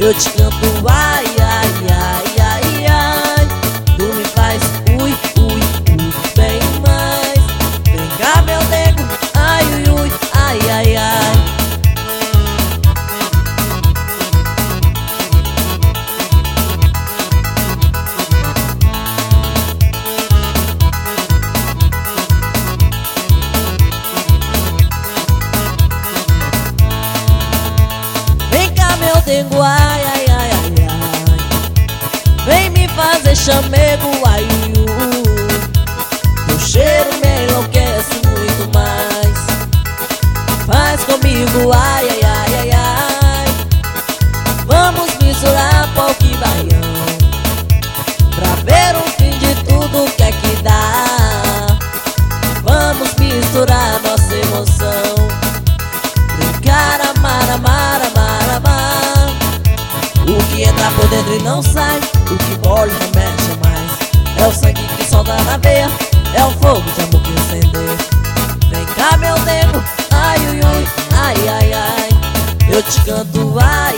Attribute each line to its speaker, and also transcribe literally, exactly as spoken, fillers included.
Speaker 1: eu te canto ai, ai, ai, ai, ai. Tu me faz ui, ui, ui, bem mais. Vem cá meu nego, ai, ui, ui, ai, ai, ai. Vem cá meu nego, ai, ai, ai, ai, ai. Vem me fazer chamego, ai, ui, ui. Teu cheiro me enlouquece muito mais. Faz comigo, ai, ai, ai, ai, ai. Vamos misturar pau que baião, pra ver o fim de tudo que é que dá. Vamos misturar nossa emoção, brincar, amar, amar, amar, amar. O que entra por dentro e não sai, o que molha não mexe mais. É o sangue que solta na veia, é o fogo de amor que incendeia. Vem cá meu nego, ai, ui, ui, ai, ai, ai. Eu te canto ai,